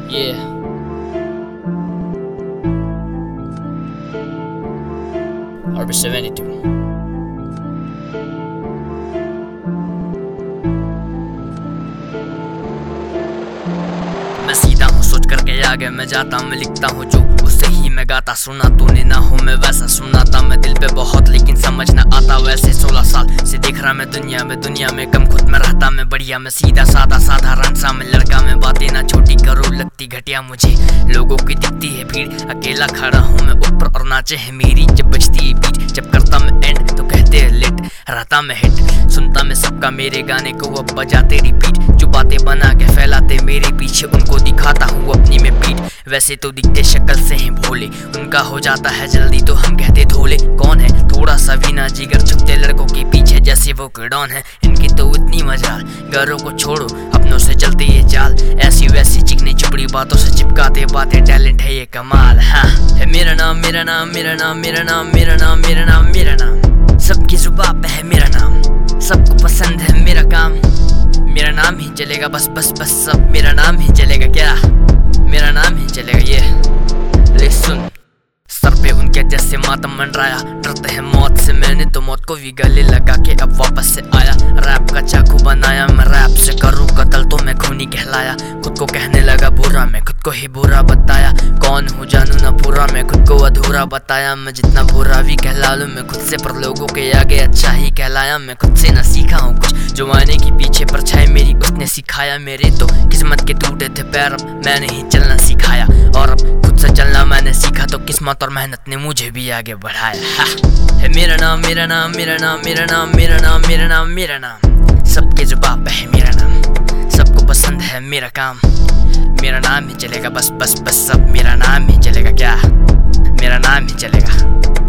Yeah. Orbit 72. मैं सीधा हूँ, सोच करके आगे मैं जाता, मैं लिखता हूँ जो उससे ही मैं गाता। सुना तूने ना हो मैं वैसा सुनाता, मैं दिल पे बहुत लेकिन समझ ना आता। वैसे 16 साल से देख रहा मैं दुनिया में कम खुद में रहता मैं बढ़िया। मैं सीधा साधा साधारण सा मैं लड़का, मैं बातें ना छोटी करो लगती घटिया मुझे। लोगों की दिखती है भीड़, अकेला खड़ा हूँ मैं ऊपर और नाचे है मेरी जब बजती है बीट। जब करता मैं एंड तो कहते हैं लेट, रहता मैं हिट, सुनता मैं सबका मेरे गाने को अब बजाते रिपीट। जो बातें बना के फैलाते मेरे पीछे उनको दिखाता हूँ अपनी में पीठ। वैसे तो दिखते शक्ल से हैं भोले, उनका हो जाता है जल्दी तो हम कहते धोले। कौन है थोड़ा सा भी ना जिगर, छुपते लड़कों के पीछे जैसे वो किडॉन है। इनकी तो इतनी मजाल, घरों को छोड़ो अपनों से चलते ये चाल। ऐसी वैसी चिकनी चुपड़ी बातों से चिपकाते बातें, टैलेंट है ये कमाल। हाँ है मेरा नाम मेरा नाम मेरा नाम मेरा नाम मेरा नाम मेरा नाम मेरा नाम, सबकी जुबान पे है मेरा नाम, सबको पसंद है मेरा काम। मेरा नाम ही चलेगा बस बस बस, सब मेरा नाम ही चलेगा क्या, मेरा नाम ही चलेगा ये। ले सुन, सर पे उनके जैसे मातम मंडराया, डरते हैं मौत से, मैंने तो मौत को भी गले लगा के अब वापस से आया। रैप का चाकू बनाया, मैं रैप से करूँ कत्ल तो मैं खूनी कहलाया। खुद को कहने लगा बुरा, मैं खुद को ही बुरा बताया। कौन हूँ जानू ना पूरा, मैं खुद को अधूरा बताया। मैं जितना बुरा भी कहला लूँ मैं खुद से, पर लोगों के आगे अच्छा ही कहलाया। मैं खुद से न सीखा हूँ कुछ, जो आने की पीछे परछाई मेरी उसने सिखाया। मेरे तो किस्मत के टूटे थे पैर, अब मैंने ही चलना सिखाया। और अब खुद से चलना मैंने सीखा तो किस्मत और मेहनत ने मुझे भी आगे बढ़ाया। है मेरा नाम मेरा नाम मेरा नाम मेरा नाम मेरा नाम मेरा नाम मेरा नाम, सबके जुबान पे है मेरा नाम, सबको पसंद है मेरा काम। मेरा नाम ही चलेगा बस बस बस, सब मेरा नाम ही चलेगा क्या, मेरा नाम ही चलेगा।